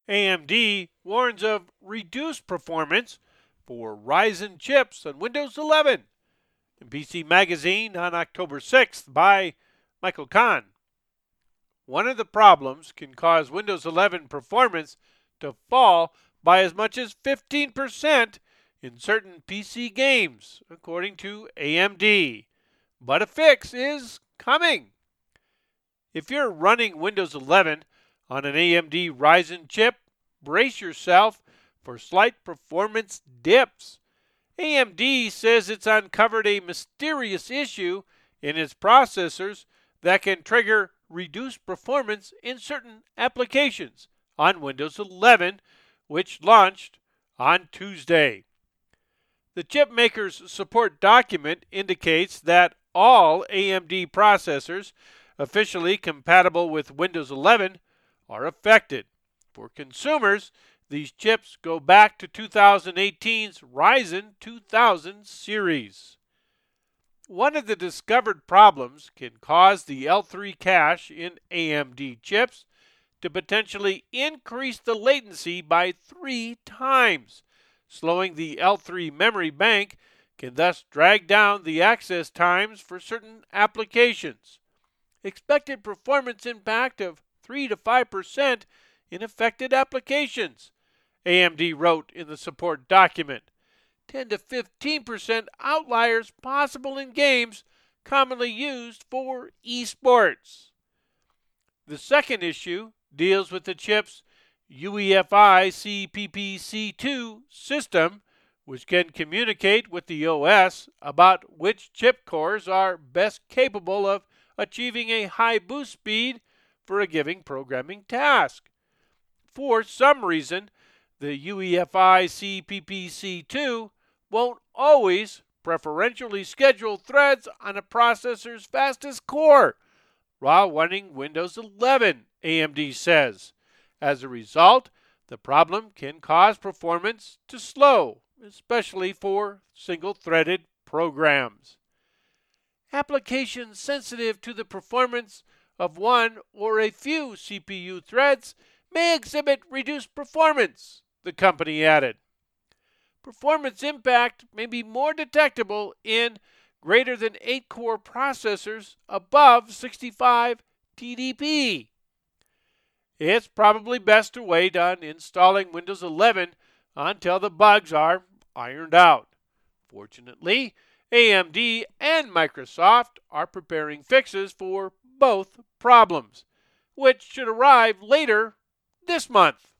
AMD warns of reduced performance for Ryzen chips on Windows 11. In PC Magazine on October 6th by Michael Kahn. One of the problems can cause Windows 11 performance to fall by as much as 15% in certain PC games, according to AMD. But a fix is coming. If you're running Windows 11 on an AMD Ryzen chip, brace yourself for slight performance dips. AMD says it's uncovered a mysterious issue in its processors that can trigger reduced performance in certain applications on Windows 11, which launched on Tuesday. The chipmaker's support document indicates that all AMD processors officially compatible with Windows 11 are affected. For consumers, these chips go back to 2018's Ryzen 2000 series. One of the discovered problems can cause the L3 cache in AMD chips to potentially increase the latency by 3 times. Slowing the L3 memory bank can thus drag down the access times for certain applications. Expected performance impact of 3 to 5% in affected applications, AMD wrote in the support document. 10 to 15% outliers possible in games commonly used for esports. The second issue deals with the chip's UEFI CPPC2 system, which can communicate with the OS about which chip cores are best capable of achieving a high boost speed for a given programming task. For some reason, the UEFI CPPC2 won't always preferentially schedule threads on a processor's fastest core while running Windows 11, AMD says. As a result, the problem can cause performance to slow, especially for single-threaded programs. Applications sensitive to the performance of one or a few CPU threads may exhibit reduced performance, the company added. Performance impact may be more detectable in greater than 8-core processors above 65 TDP. It's probably best to wait on installing Windows 11 until the bugs are ironed out. Fortunately, AMD and Microsoft are preparing fixes for both problems, which should arrive later this month.